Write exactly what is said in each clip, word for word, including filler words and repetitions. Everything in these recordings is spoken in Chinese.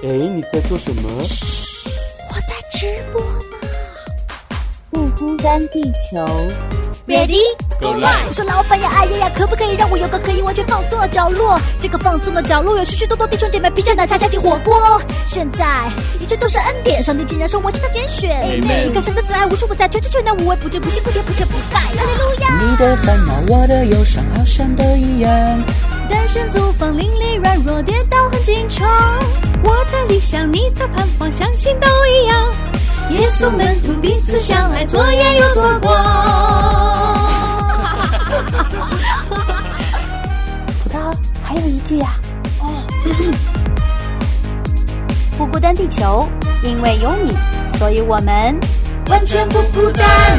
哎，你在做什么？ 嘘，我在直播呢。 不孤单地球 Ready Go live。 我说老板呀，哎呀呀，可不可以让我有个可以完全放松的角落？这个放松的角落有许许多多弟兄姐妹披着奶茶加进火锅。现在一切都是恩典，上帝竟然说我是他拣选。 Amen。 你看神的慈爱无处不在，全知全能无微不至，不辛不甜不缺不盖。哈利路亚。 你的烦恼，我的忧伤，好像都一样。 单身租房，邻里软弱，跌倒很经常。我的理想，你的盼望，相信都一样。耶稣门徒彼此相爱，左眼又左光。 葡萄还有一句呀、啊， 哦，不孤单地球，因为有你，所以我们完全不孤单。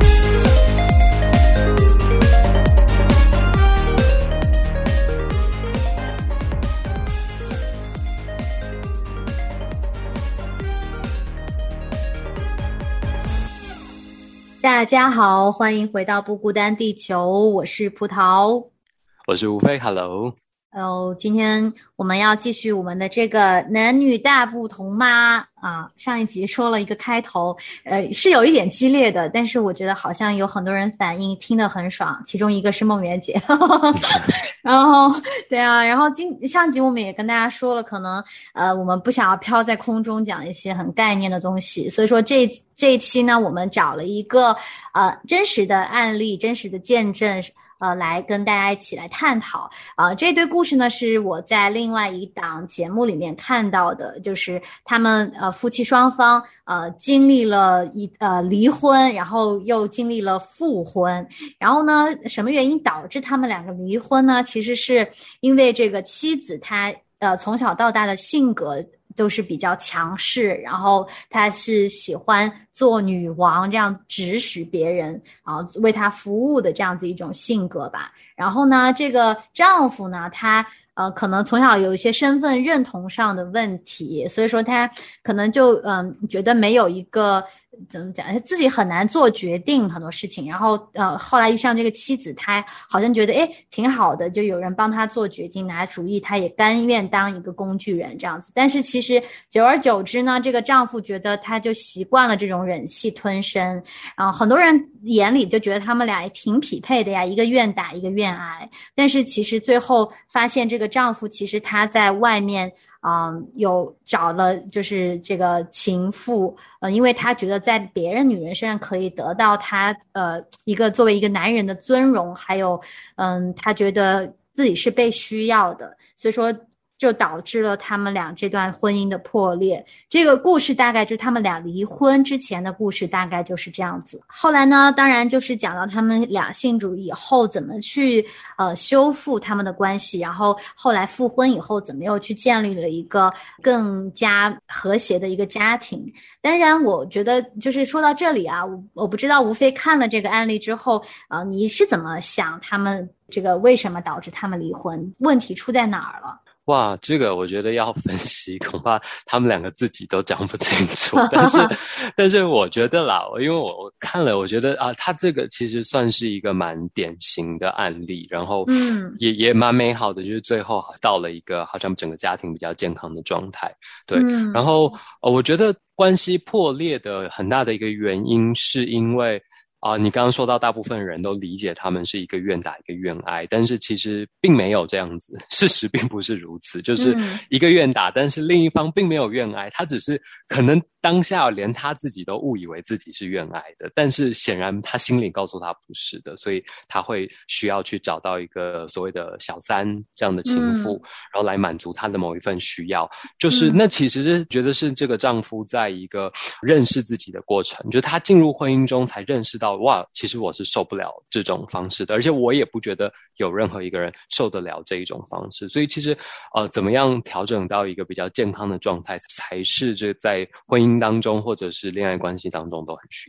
大家好，欢迎回到不孤单地球，我是葡萄， 我是吴飞 ，Hello。 哦，今天我们要继续我们的这个男女大不同吗？啊，上一集说了一个开头，呃，是有一点激烈的，但是我觉得好像有很多人反应听得很爽，其中一个是梦圆姐，然后对啊，然后今上集我们也跟大家说了，可能呃我们不想要飘在空中讲一些很概念的东西，所以说这这一期呢，我们找了一个呃真实的案例，真实的见证。呃，来跟大家一起来探讨啊、呃，这对故事呢是我在另外一档节目里面看到的，就是他们呃夫妻双方呃经历了一呃离婚，然后又经历了复婚，然后呢，什么原因导致他们两个离婚呢？其实是因为这个妻子她呃从小到大的性格都是比较强势，然后她是喜欢做女王，这样指使别人啊，为她服务的这样子一种性格吧。然后呢，这个丈夫呢，他呃可能从小有一些身份认同上的问题，所以说他可能就嗯、呃、觉得没有一个怎么讲，自己很难做决定很多事情。然后呃后来遇上这个妻子，他好像觉得诶挺好的，就有人帮他做决定拿主意，他也甘愿当一个工具人这样子。但是其实久而久之呢，这个丈夫觉得他就习惯了这种忍气吞声，然后很多人眼里就觉得他们俩也挺匹配的呀，一个愿打一个愿挨。但是其实最后发现这个丈夫其实他在外面嗯，有找了就是这个情妇，呃，因为他觉得在别人女人身上可以得到他呃一个作为一个男人的尊荣，还有嗯，他觉得自己是被需要的，所以说就导致了他们俩这段婚姻的破裂。这个故事大概就是他们俩离婚之前的故事，大概就是这样子。后来呢，当然就是讲到他们俩信主以后怎么去呃修复他们的关系，然后后来复婚以后怎么又去建立了一个更加和谐的一个家庭。当然我觉得就是说到这里啊，我我不知道吴飞看了这个案例之后啊、呃，你是怎么想他们这个为什么导致他们离婚，问题出在哪儿了？ 哇，这个我觉得要分析，恐怕他们两个自己都讲不清楚。但是，但是我觉得啦，因为我我看了，我觉得啊，他这个其实算是一个蛮典型的案例，然后嗯，也也蛮美好的，就是最后到了一个好像整个家庭比较健康的状态，对。嗯、然后呃，我觉得关系破裂的很大的一个原因是因为。啊、呃，你刚刚说到大部分人都理解他们是一个愿打一个愿挨，但是其实并没有这样子，事实并不是如此，就是一个愿打，但是另一方并没有愿挨，他只是可能当下连他自己都误以为自己是愿挨的，但是显然他心里告诉他不是的，所以他会需要去找到一个所谓的小三这样的情妇，嗯、然后来满足他的某一份需要，就是那其实是觉得是这个丈夫在一个认识自己的过程，就是他进入婚姻中才认识到哇，其实我是受不了这种方式的，而且我也不觉得有任何一个人受得了这一种方式，所以其实呃，怎么样调整到一个比较健康的状态，才是这在婚姻当中或者是恋爱关系当中都很需要。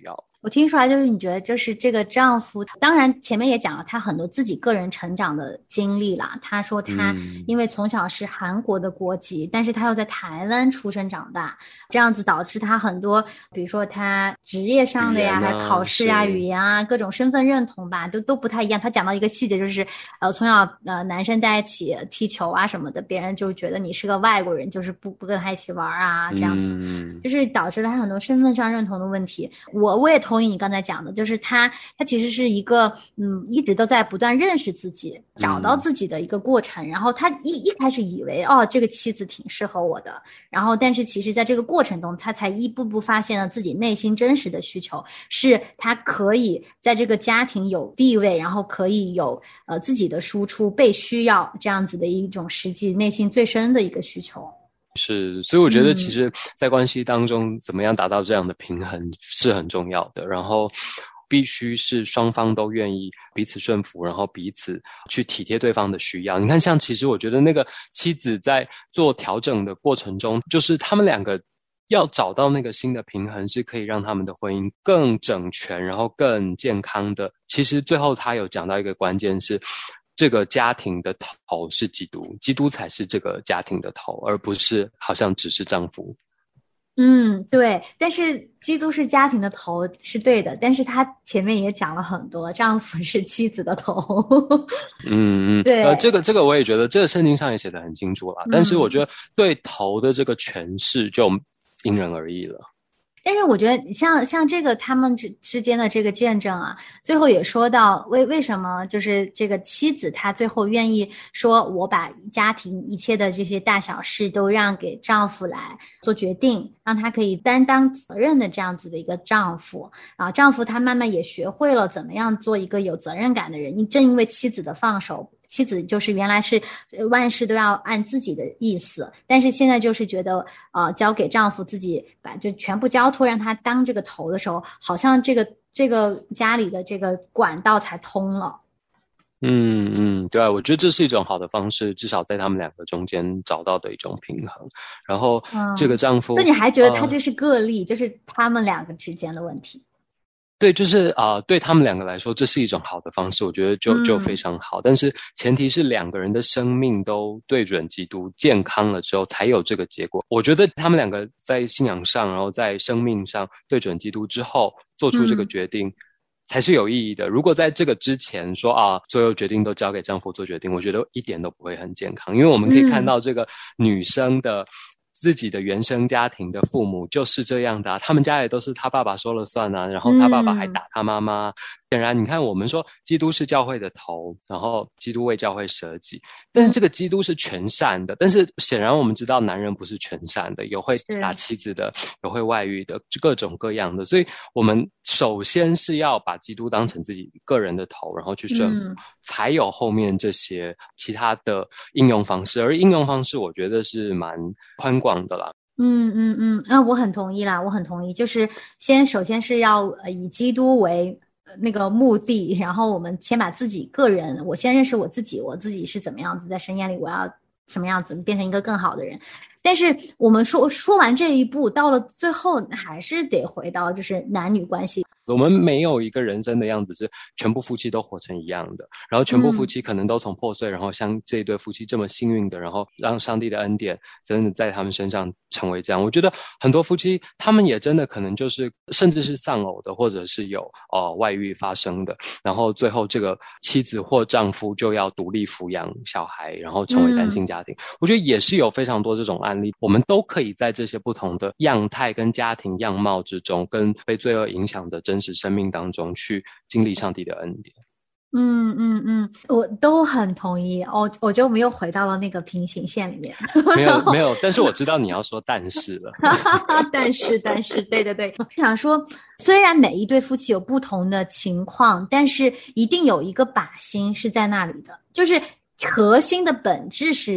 我听出来就是你觉得就是这个丈夫，当然前面也讲了他很多自己个人成长的经历啦。他说他因为从小是韩国的国籍，嗯、但是他又在台湾出生长大，这样子导致他很多，比如说他职业上的呀，还、啊、考试啊、语言啊，各种身份认同吧，都都不太一样。他讲到一个细节，就是呃，从小呃男生在一起踢球啊什么的，别人就觉得你是个外国人，就是不不跟他一起玩啊，这样子，嗯、就是导致了他很多身份上认同的问题。我我也同意你刚才讲的，就是他他其实是一个嗯一直都在不断认识自己，找到自己的一个过程。嗯、然后他一一开始以为哦这个妻子挺适合我的，然后但是其实在这个过程中，他才一步步发现了自己内心真实的需求，是他可以在这个家庭有地位，然后可以有呃自己的输出，被需要这样子的一种实际内心最深的一个需求。 是，所以我觉得其实在关系当中怎么样达到这样的平衡是很重要的，然后必须是双方都愿意彼此顺服，然后彼此去体贴对方的需要。你看像其实我觉得那个妻子在做调整的过程中，就是他们两个要找到那个新的平衡，是可以让他们的婚姻更整全然后更健康的。其实最后他有讲到一个关键是这个家庭的头是基督，基督才是这个家庭的头，而不是好像只是丈夫。 嗯，对，但是基督是家庭的头是对的，但是他前面也讲了很多，丈夫是妻子的头。 嗯嗯， 对， 呃，这个这个我也觉得，这个圣经上也写得很清楚啦。嗯、但是我觉得对头的这个诠释就因人而异了。 但是我觉得像像这个他们之之间的这个见证啊，最后也说到为为什么就是这个妻子她最后愿意说我把家庭一切的这些大小事都让给丈夫来做决定，让他可以担当责任的这样子的一个丈夫啊，丈夫他慢慢也学会了怎么样做一个有责任感的人。正因为妻子的放手，妻子就是原来是万事都要按自己的意思，但是现在就是觉得呃交给丈夫，自己把就全部交托让他当这个头的时候，好像这个这个家里的这个管道才通了。 嗯嗯，对啊，我觉得这是一种好的方式，至少在他们两个中间找到的一种平衡。然后这个丈夫， 所以你还觉得他这是个例，呃、就是他们两个之间的问题？ 对，就是啊、呃，对他们两个来说，这是一种好的方式，我觉得就就非常好。嗯、但是前提是两个人的生命都对准基督，健康了之后，才有这个结果。我觉得他们两个在信仰上，然后在生命上对准基督之后，做出这个决定。嗯才是有意义的。如果在这个之前说啊，所有决定都交给丈夫做决定，我觉得一点都不会很健康。因为我们可以看到这个女生的自己的原生家庭的父母就是这样的啊，他们家也都是他爸爸说了算啊，然后他爸爸还打他妈妈。显然你看我们说基督是教会的头，然后基督为教会舍己，但是这个基督是全善的，但是显然我们知道男人不是全善的，有会打妻子的，有会外遇的，各种各样的。所以我们首先是要把基督当成自己个人的头，然后去顺服，嗯、才有后面这些其他的应用方式。而应用方式我觉得是蛮宽广的啦。 嗯嗯嗯，啊，我很同意啦，我很同意。就是先首先是要呃以基督为那个目的，然后我们先把自己个人，我先认识我自己，我自己是怎么样子，在神眼里我要什么样子变成一个更好的人。但是我们说说完这一步，到了最后还是得回到就是男女关系。 我们没有一个人生的样子是全部夫妻都活成一样的，然后全部夫妻可能都从破碎，嗯、然后像这一对夫妻这么幸运的，然后让上帝的恩典真的在他们身上成为这样。我觉得很多夫妻他们也真的可能就是甚至是丧偶的，或者是有呃外遇发生的，然后最后这个妻子或丈夫就要独立抚养小孩，然后成为单亲家庭。嗯、我觉得也是有非常多这种案例，我们都可以在这些不同的样态跟家庭样貌之中，跟被罪恶影响的真实生命当中去经历上帝的恩典。 嗯嗯嗯，我都很同意。哦，我觉得我们又回到了那个平行线里面。 没有没有，但是我知道你要说但是了。 但是但是，对对对，我想说，虽然每一对夫妻有不同的情况，但是一定有一个靶心是在那里的，就是核心的本质是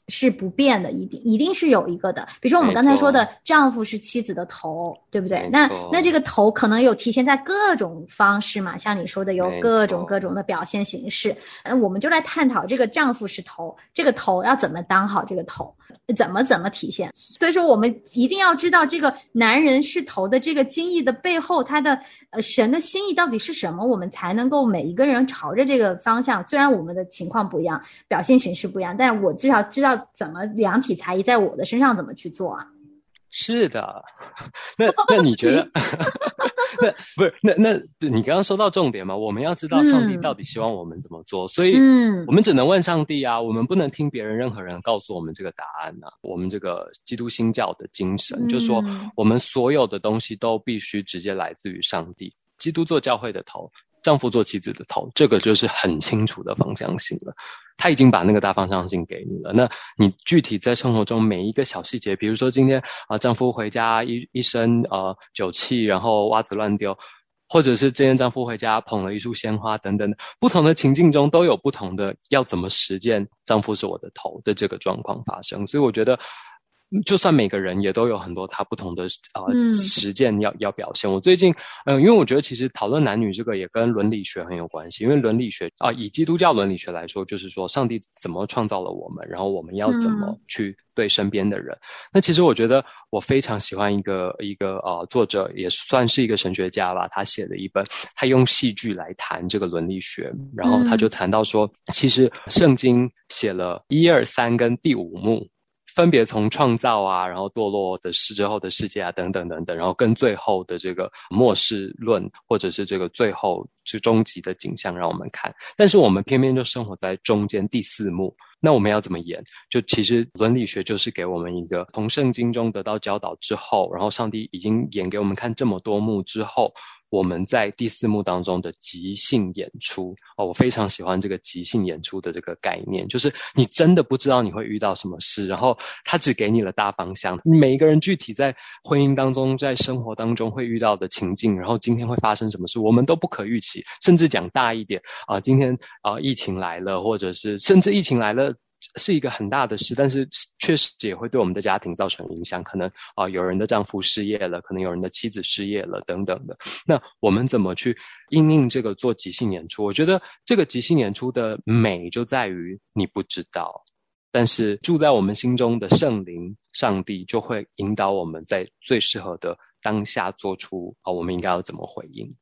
是不变的，一定一定是有一个的。比如说我们刚才说的，丈夫是妻子的头，对不对？那那这个头可能有体现在各种方式嘛，像你说的有各种各种的表现形式。嗯，我们就来探讨这个丈夫是头，这个头要怎么当好这个头，怎么怎么体现。所以说我们一定要知道这个男人是头的这个经义的背后，他的呃神的心意到底是什么，我们才能够每一个人朝着这个方向。虽然我们的情况不一样，表现形式不一样，但我至少知道怎么量体裁衣，在我的身上怎么去做啊？ 是的，那那你觉得？那不是那那你刚刚说到重点嘛？我们要知道上帝到底希望我们怎么做，嗯、所以我们只能问上帝啊，我们不能听别人任何人告诉我们这个答案啊。我们这个基督新教的精神，嗯、就说我们所有的东西都必须直接来自于上帝。基督做教会的头，丈夫做妻子的头，这个就是很清楚的方向性了。他已经把那个大方向性给你了，那你具体在生活中每一个小细节，比如说今天啊、呃，丈夫回家一一身呃酒气，然后袜子乱丢，或者是今天丈夫回家捧了一束鲜花等等的，不同的情境中都有不同的要怎么实践丈夫是我的头的这个状况发生。所以我觉得就算每个人也都有很多他不同的呃、嗯、实践要要表现。我最近嗯、呃，因为我觉得其实讨论男女这个也跟伦理学很有关系，因为伦理学啊、呃，以基督教伦理学来说，就是说上帝怎么创造了我们，然后我们要怎么去对身边的人。嗯、那其实我觉得我非常喜欢一个一个呃作者，也算是一个神学家吧，他写的一本，他用戏剧来谈这个伦理学，然后他就谈到说，嗯、其实圣经写了一二三跟第五幕。分别从创造啊，然后堕落的世之后的世界啊，等等等等，然后跟最后的这个末世论，或者是这个最后就终极的景象让我们看。但是我们偏偏就生活在中间第四幕，那我们要怎么演？就其实伦理学就是给我们一个从圣经中得到教导之后，然后上帝已经演给我们看这么多幕之后，我们在第四幕当中的即兴演出。哦，我非常喜欢这个即兴演出的这个概念，就是你真的不知道你会遇到什么事，然后他只给你了大方向。每一个人具体在婚姻当中，在生活当中会遇到的情境，然后今天会发生什么事，我们都不可预期。甚至讲大一点啊、呃，今天啊、呃、疫情来了，或者是甚至疫情来了是一个很大的事，但是确实也会对我们的家庭造成影响。可能啊、呃，有人的丈夫失业了，可能有人的妻子失业了，等等的。那我们怎么去因应这个做即兴演出？我觉得这个即兴演出的美就在于你不知道，但是住在我们心中的圣灵上帝就会引导我们在最适合的当下做出啊、呃，我们应该要怎么回应。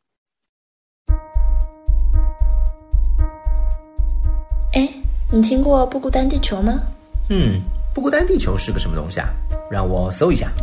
哎，你听过不孤单地球吗？ 嗯，不孤单地球是个什么东西啊？让我搜一下。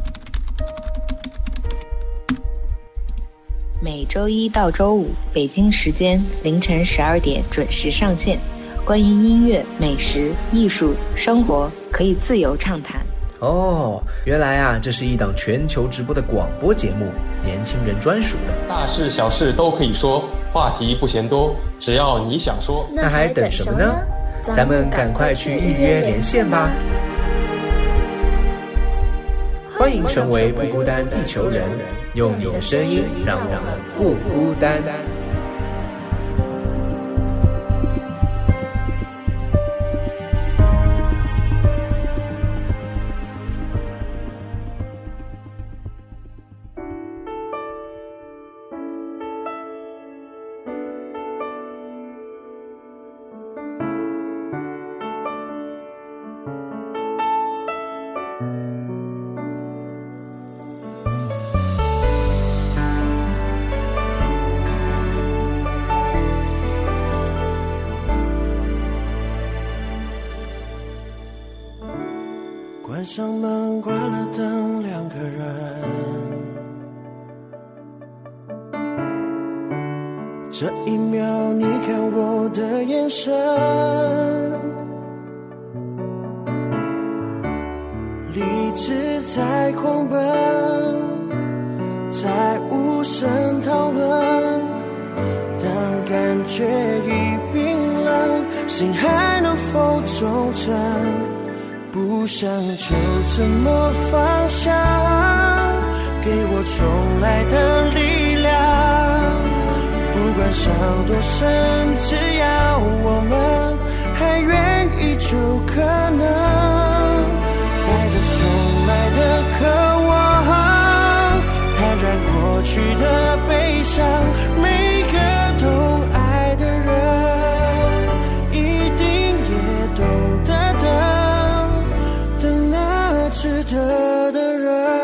每周一到周五北京时间凌晨十二点准时上线，关于音乐、美食、艺术、生活可以自由畅谈。 哦，原来啊，这是一档全球直播的广播节目，年轻人专属的， 大事小事都可以说，话题不嫌多，只要你想说。 那还等什么呢？咱们赶快去预约连线吧！欢迎成为不孤单地球人，用你的声音让我们不孤单。 关上门，关了灯，两个人。这一秒，你看我的眼神，理智在狂奔，在无声讨论。当感觉已冰冷，心还能否忠诚？不想就这么放下，给我重来的力量。不管伤多深，只要我们还愿意就可能带着从来的渴望，坦然过去的悲伤。每个懂爱的人一定也懂得等，等那值得的人。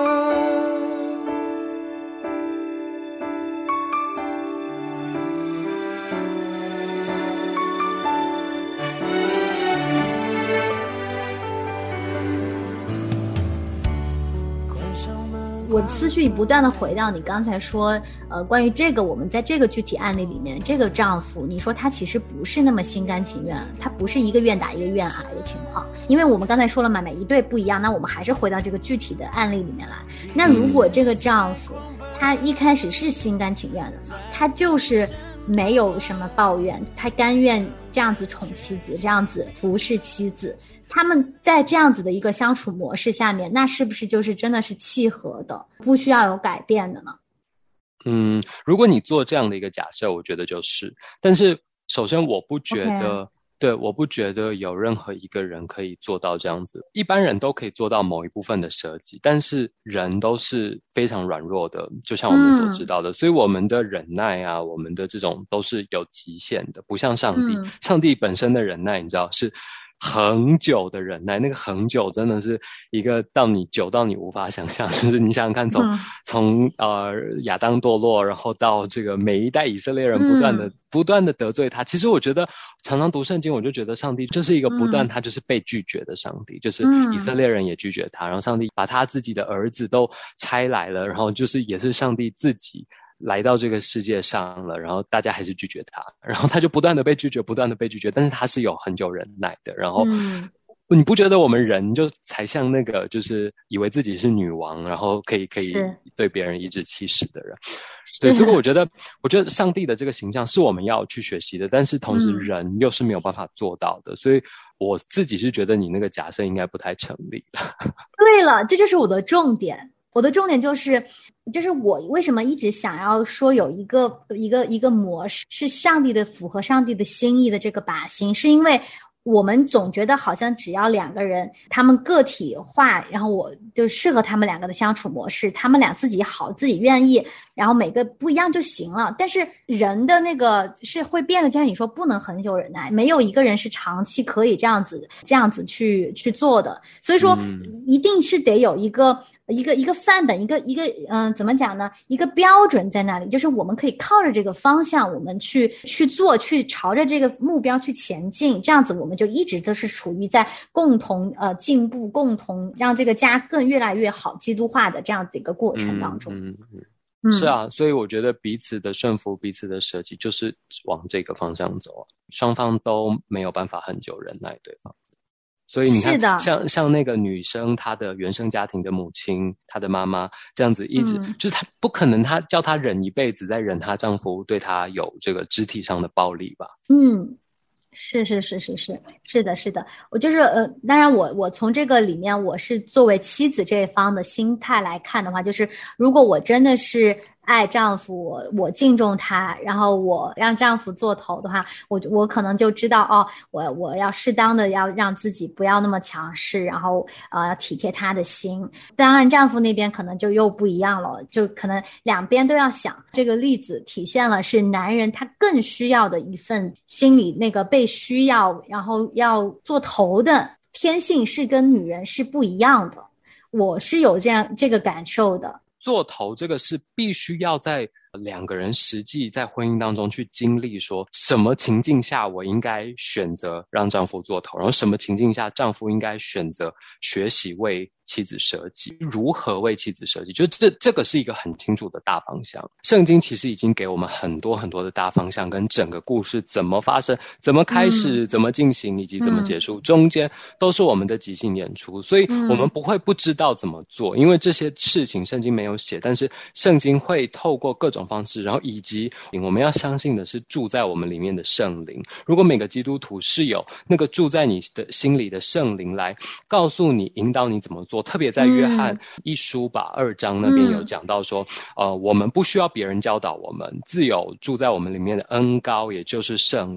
我思绪不断的回到你刚才说，呃，关于这个，我们在这个具体案例里面，这个丈夫，你说他其实不是那么心甘情愿，他不是一个愿打一个愿挨的情况，因为我们刚才说了嘛，每一对不一样，那我们还是回到这个具体的案例里面来。那如果这个丈夫他一开始是心甘情愿的呢，他就是没有什么抱怨，他甘愿这样子宠妻子，这样子服侍妻子，他们在这样子的一个相处模式下面，那是不是就是真的是契合的，不需要有改变的呢？ 嗯，如果你做这样的一个假设，我觉得就是，但是首先我不觉得、okay. 对，我不觉得有任何一个人可以做到这样子。一般人都可以做到某一部分的舍己，但是人都是非常软弱的，就像我们所知道的、嗯、所以我们的忍耐啊，我们的这种都是有极限的，不像上帝、嗯、上帝本身的忍耐你知道是很久的忍耐，那个很久真的是一个到你久到你无法想象，就是你想想看从，从、嗯、从呃亚当堕落，然后到这个每一代以色列人不断的、嗯、不断的得罪他。其实我觉得常常读圣经，我就觉得上帝就是一个不断、嗯、他就是被拒绝的上帝，就是以色列人也拒绝他，然后上帝把他自己的儿子都差来了，然后就是也是上帝自己来到这个世界上了，然后大家还是拒绝他，然后他就不断的被拒绝，不断的被拒绝，但是他是有很久忍耐的。然后、嗯、你不觉得我们人就才像那个就是以为自己是女王，然后可以可以对别人颐指气使的人？对，所以我觉得我觉得上帝的这个形象是我们要去学习的，但是同时人又是没有办法做到的、嗯、所以我自己是觉得你那个假设应该不太成立。 对了，这就是我的重点。我的重点就是，就是我为什么一直想要说有一个一个一个模式是上帝的符合上帝的心意的这个靶心，是因为我们总觉得好像只要两个人他们个体化，然后我就适合他们两个的相处模式，他们俩自己好，自己愿意，然后每个不一样就行了。但是人的那个是会变的，就像你说不能恒久忍耐，没有一个人是长期可以这样子这样子去去做的，所以说、嗯、一定是得有一个一个一个范本，一个一个嗯、呃，怎么讲呢？一个标准在那里，就是我们可以靠着这个方向，我们去去做，去朝着这个目标去前进。这样子，我们就一直都是处于在共同呃进步、共同让这个家更越来越好、基督化的这样子一个过程当中。 嗯嗯嗯，是啊，所以我觉得彼此的顺服、彼此的舍己，就是往这个方向走，双方都没有办法很久忍耐对方。所以你看，像像那个女生，她的原生家庭的母亲，她的妈妈这样子一直、嗯、就是她不可能，她叫她忍一辈子，再忍她丈夫对她有这个肢体上的暴力吧？ 嗯，是是是是是是的是的，我就是呃，当然我我从这个里面，我是作为妻子这一方的心态来看的话，就是如果我真的是爱丈夫，我我敬重他，然后我让丈夫做头的话，我我可能就知道哦，我我要适当的要让自己不要那么强势，然后呃体贴他的心。当然丈夫那边可能就又不一样了，就可能两边都要想。这个例子体现了是男人他更需要的一份心理那个被需要，然后要做头的天性是跟女人是不一样的，我是有这样这个感受的。 做头这个是必须要在两个人实际在婚姻当中去经历，说什么情境下我应该选择让丈夫做头，然后什么情境下丈夫应该选择学习为妻子舍己，如何为妻子舍己，就这这个是一个很清楚的大方向。圣经其实已经给我们很多很多的大方向，跟整个故事怎么发生、怎么开始、嗯、怎么进行以及怎么结束、嗯、中间都是我们的即兴演出，所以我们不会不知道怎么做、嗯、因为这些事情圣经没有写，但是圣经会透过各种方式，然后以及我们要相信的是住在我们里面的圣灵。如果每个基督徒是有那个住在你的心里的圣灵来告诉你、引导你怎么做，特别在约翰一书吧、嗯、二章那边有讲到说、嗯、呃，我们不需要别人教导我们，自有住在我们里面的恩膏，也就是圣灵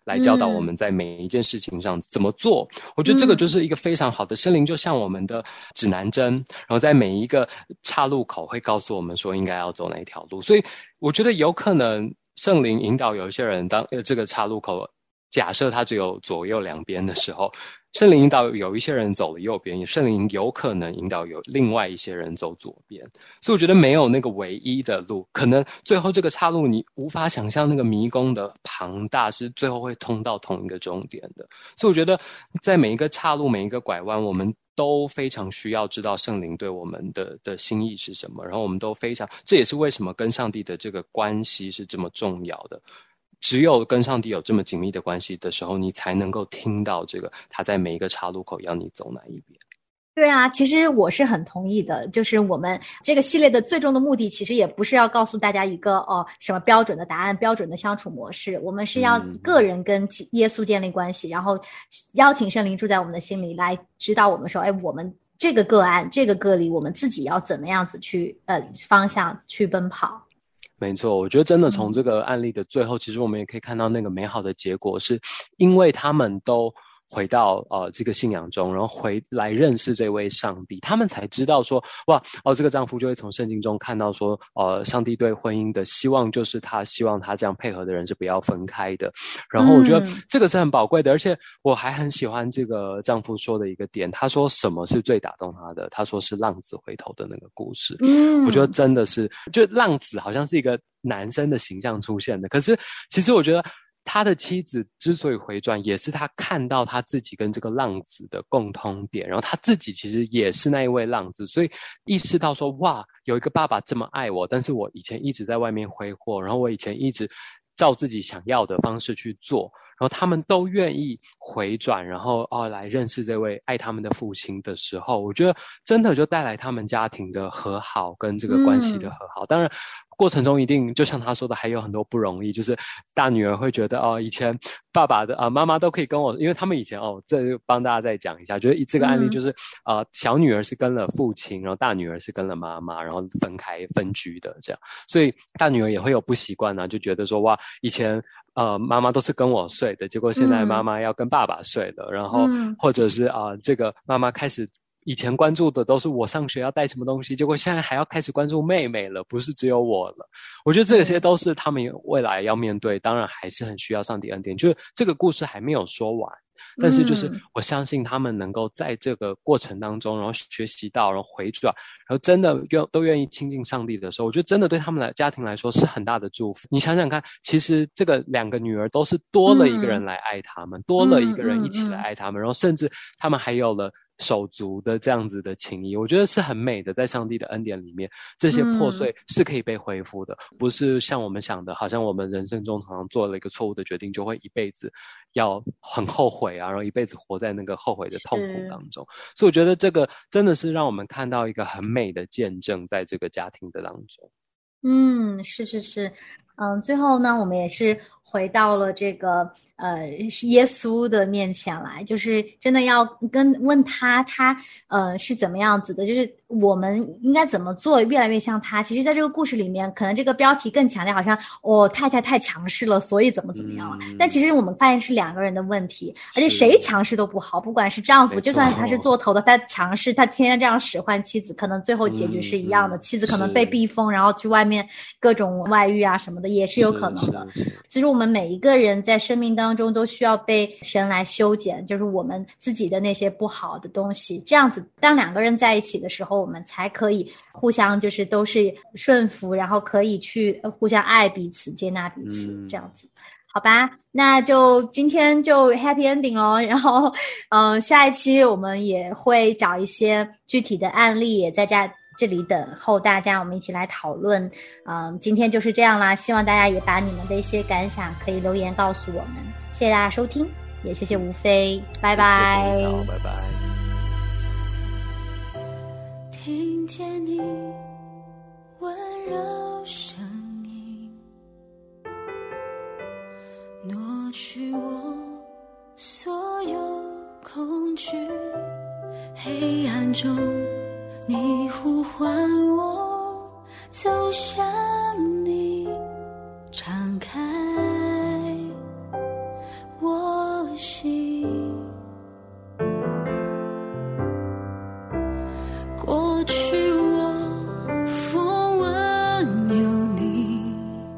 来教导我们在每一件事情上怎么做。嗯、我觉得这个就是一个非常好的圣灵，就像我们的指南针，然后在每一个岔路口会告诉我们说应该要走哪一条路。所以我觉得有可能圣灵引导有一些人，当这个岔路口假设它只有左右两边的时候，圣灵引导有一些人走了右边，圣灵有可能引导有另外一些人走左边。所以我觉得没有那个唯一的路，可能最后这个岔路你无法想象那个迷宫的庞大是最后会通到同一个终点的。所以我觉得在每一个岔路每一个拐弯，我们都非常需要知道圣灵对我们的的心意是什么，然后我们都非常，这也是为什么跟上帝的这个关系是这么重要的。只有跟上帝有这么紧密的关系的时候，你才能够听到这个他在每一个岔路口要你走哪一边。 对啊，其实我是很同意的，就是我们这个系列的最终的目的其实也不是要告诉大家一个哦什么标准的答案标准的相处模式，我们是要个人跟耶稣建立关系、嗯、然后邀请圣灵住在我们的心里来指导我们说，哎，我们这个个案这个个例我们自己要怎么样子去呃方向去奔跑。 没错，我觉得真的从这个案例的最后、嗯、其实我们也可以看到那个美好的结果，是因为他们都回到呃这个信仰中，然后回来认识这位上帝，他们才知道说，哇哦，这个丈夫就会从圣经中看到说，呃上帝对婚姻的希望就是他希望他这样配合的人是不要分开的。然后我觉得这个是很宝贵的、嗯、而且我还很喜欢这个丈夫说的一个点，他说什么是最打动他的，他说是浪子回头的那个故事。嗯，我觉得真的是，就浪子好像是一个男生的形象出现的，可是其实我觉得他的妻子之所以回转，也是他看到他自己跟这个浪子的共通点，然后他自己其实也是那一位浪子，所以意识到说，哇，有一个爸爸这么爱我，但是我以前一直在外面挥霍，然后我以前一直照自己想要的方式去做，然后他们都愿意回转，然后哦来认识这位爱他们的父亲的时候，我觉得真的就带来他们家庭的和好跟这个关系的和好。嗯、当然过程中一定就像他说的还有很多不容易，就是大女儿会觉得哦以前爸爸的啊、呃、妈妈都可以跟我，因为他们以前哦这就帮大家再讲一下，就是这个案例就是、嗯、呃小女儿是跟了父亲，然后大女儿是跟了妈妈，然后分开分居的这样，所以大女儿也会有不习惯啊，就觉得说哇以前呃妈妈都是跟我睡的，结果现在妈妈要跟爸爸睡了、嗯、然后或者是啊、呃、这个妈妈开始以前关注的都是我上学要带什么东西，结果现在还要开始关注妹妹了，不是只有我了。我觉得这些都是他们未来要面对，当然还是很需要上帝恩典，就是这个故事还没有说完，但是就是我相信他们能够在这个过程当中然后学习到，然后回转，然后真的都愿意亲近上帝的时候，我觉得真的对他们的家庭来说是很大的祝福。你想想看，其实这个两个女儿都是多了一个人来爱他们、嗯、多了一个人一起来爱他们、嗯嗯嗯、然后甚至他们还有了手足的这样子的情谊，我觉得是很美的。在上帝的恩典里面，这些破碎是可以被恢复的、嗯、不是像我们想的好像我们人生中常常做了一个错误的决定就会一辈子要很后悔啊，然后一辈子活在那个后悔的痛苦当中。所以我觉得这个真的是让我们看到一个很美的见证在这个家庭的当中。 嗯，是是是。嗯，最后呢我们也是回到了这个呃耶稣的面前来，就是真的要跟问他他呃是怎么样子的，就是我们应该怎么做越来越像他。其实在这个故事里面可能这个标题更强调好像哦太太太强势了所以怎么怎么样了、嗯、但其实我们发现是两个人的问题，而且谁强势都不好，不管是丈夫就算他是做头的他强势，他天天这样使唤妻子，可能最后结局是一样的、嗯、妻子可能被逼疯然后去外面各种外遇啊什么的也是有可能的。其实我们每一个人在生命当中都需要被神来修剪，就是我们自己的那些不好的东西，这样子当两个人在一起的时候我们才可以互相就是都是顺服，然后可以去互相爱彼此接纳彼此、嗯、这样子。好吧，那就今天就 happy ending 咯，然后嗯、呃，下一期我们也会找一些具体的案例也在这这里等候大家，我们一起来讨论。嗯，今天就是这样啦，希望大家也把你们的一些感想可以留言告诉我们。谢谢大家收听，也谢谢吴飞，拜拜。 好，拜拜。 听见你温柔声音，挪去我所有恐惧，黑暗中你呼唤我走向你，敞开我息。过去我风闻有你，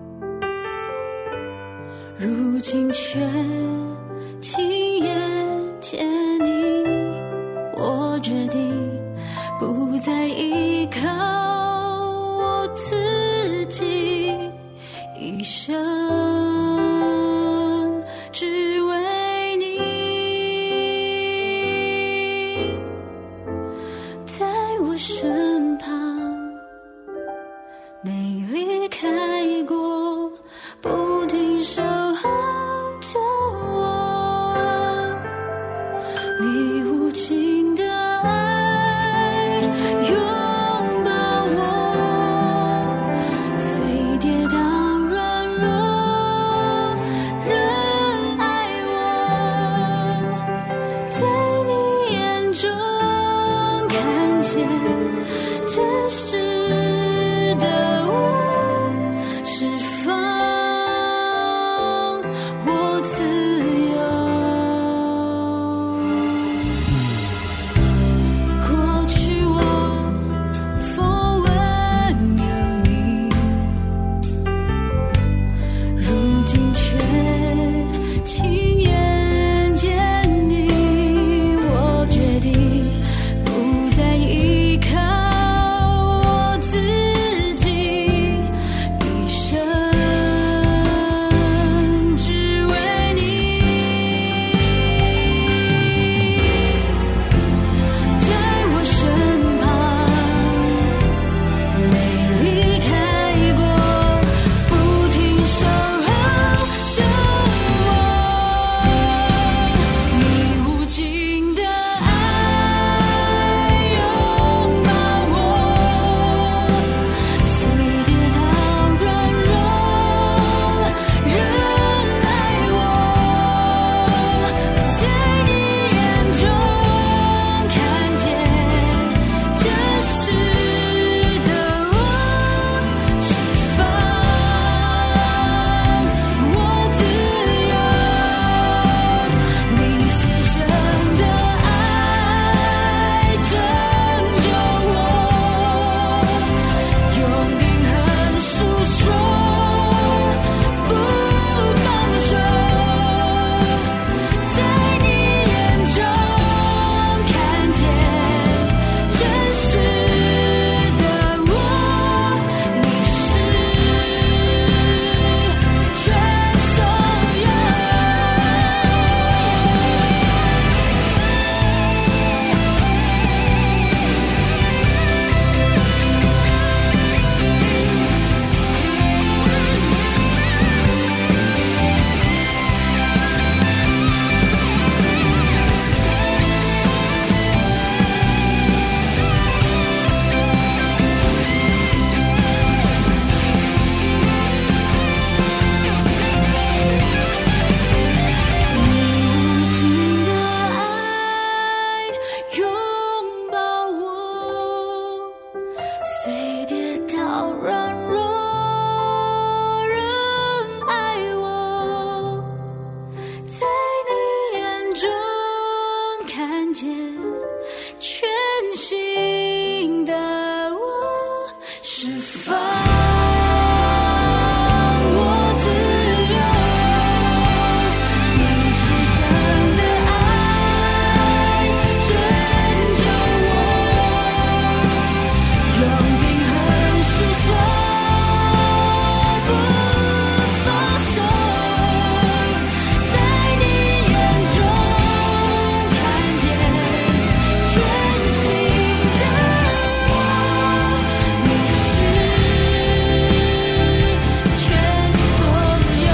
如今却亲眼见你。我决定不再依靠我自己，一生只为你。在我身旁，没离开过，不停守候着我。你无情的爱拥抱我，虽跌倒软弱仍爱我。在你眼中看见真实的我，释放我自由。过去我风闻有你，如今却亲眼见你。我决定不再依靠我自己，一生只为你。在我身旁，没离开过，不停守候着我。你无尽的爱拥抱我，虽跌倒软弱仍爱我。在你眼中看见真实的我，释放我自由。你牺牲的爱拯救我，用定恒诉说，不放手。在你眼中看见真实的我，你是全所有。你无尽的爱拥抱我，虽跌倒软弱仍爱我。在你眼中看见全新的我，释放我自由。你牺牲的爱拯救我，用定恒诉说，不放手。在你眼中看见全新的我，你是全所有。